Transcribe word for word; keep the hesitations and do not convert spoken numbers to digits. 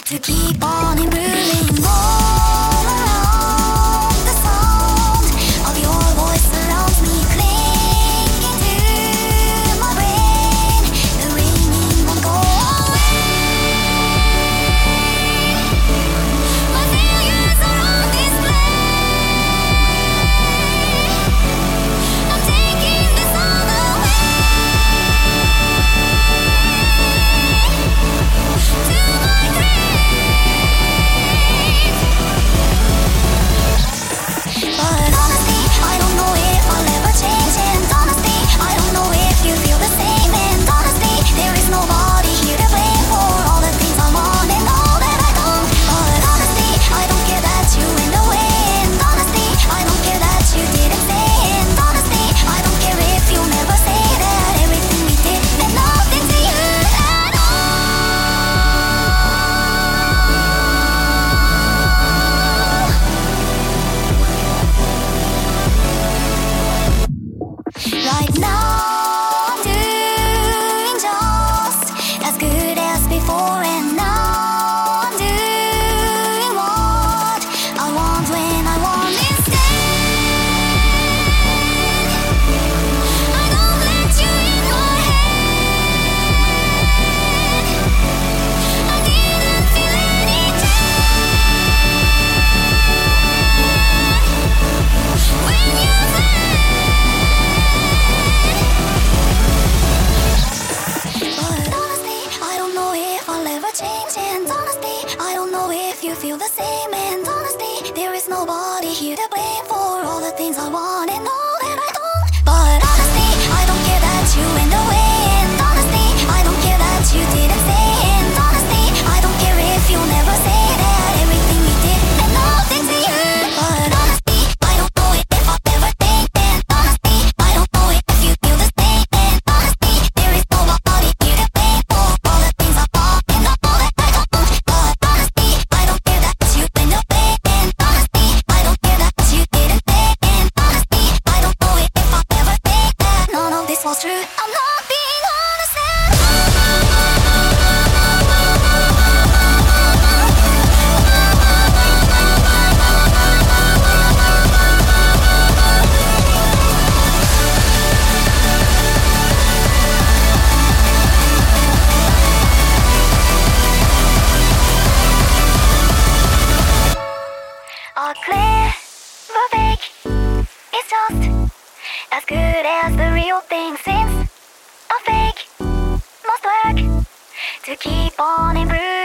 to keep on improving all around. The sound of your voice surrounds me, clinging to my brain. The ringing won't go away. My failures are on display. I'm taking this all away. To my grave. But honestly, I don't know if I'll ever change. And honestly, I don't know if you feel the same. And honestly, there is nobody here to blame for all the things I want and all that I don't. But honestly, I don't care that you went away. And honestly, I don't care that you didn't stay. And honestly, I don't care if you never say that everything we did meant nothing to you at all. Right now I'm doing just as good as before, and now I'm doing what I want when I want instead. I don't let you in my head. I didn't feel any dread when you said. But honestly, I don't know if I'll ever change. And honestly, I don't know if you feel the same. And honestly, there is nobody here to blame for all the things I want and all that I don't. But honestly, I don't care that you went away. And honestly, I don't care that you didn't stay. And honestly, I don't care if you never say that everything we did meant nothing to you. But honestly, I don't know if I'll ever change. And honestly, I don't know if you feel the same. And honestly, there is nobody here to blame for all the things I want and all that I don't. But honestly, I don't care that you went away. And honestly, I don't care that you didn't stay. And honestly, I don't know if I'll ever think that none of this was true. I'm not being honest at all. A clever fake is just as good as the real thing, since a fake must work to keep on improving.